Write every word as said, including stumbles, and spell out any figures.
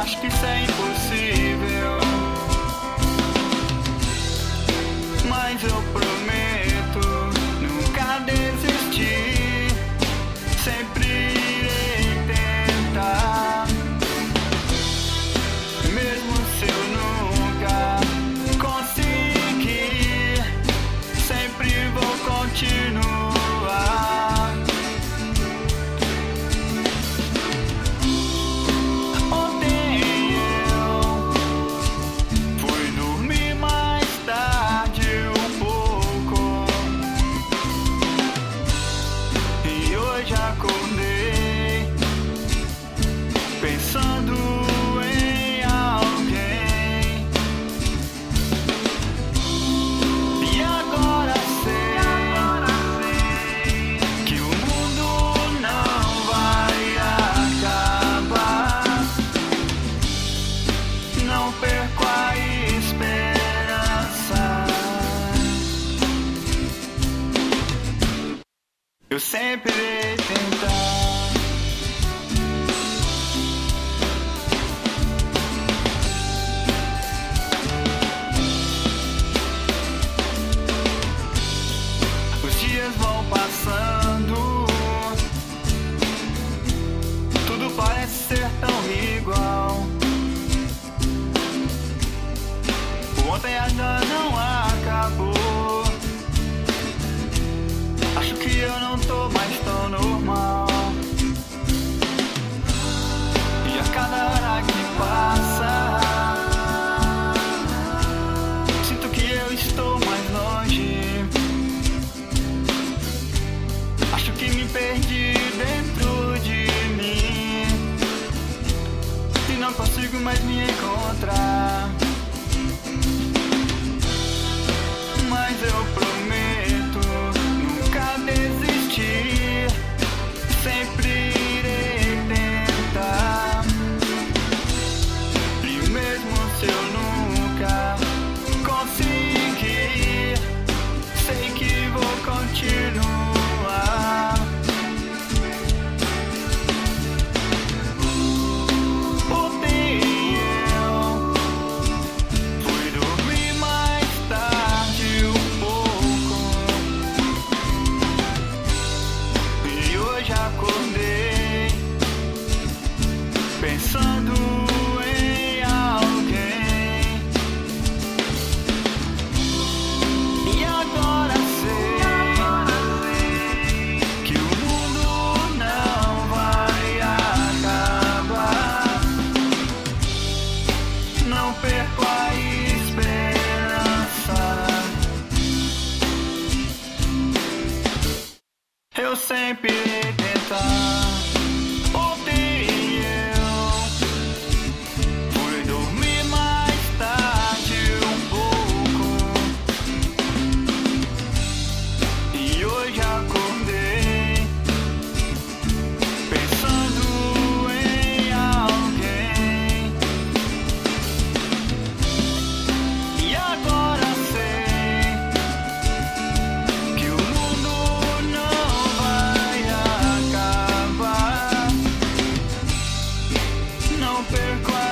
acho que isso é impossível, mas eu prometo nunca desistir, sempre irei tentar, mesmo se eu nunca conseguir, sempre vou continuar. Eu sempre irei tentar. Os dias vão passando, tudo parece ser tão igual. O ontem ainda não acabou. Acho que eu não tô mais tão normal, e a cada hora que passa sinto que eu estou mais longe. Acho que me perdi dentro de mim e não consigo mais me encontrar. Mas eu prometo nunca desistir, sempre irei tentar, e mesmo se eu nunca conseguir, sei que vou continuar. Ontem eu fui dormir mais tarde um pouco, e hoje acordei pensando em alguém, e agora sei que o mundo não vai acabar. Não perco a esperança, eu sempre irei tentar. Ontem eu fui dormir mais tarde um pouco, e hoje acordei pensando em alguém, e agora sei que o mundo não vai acabar. Não perco a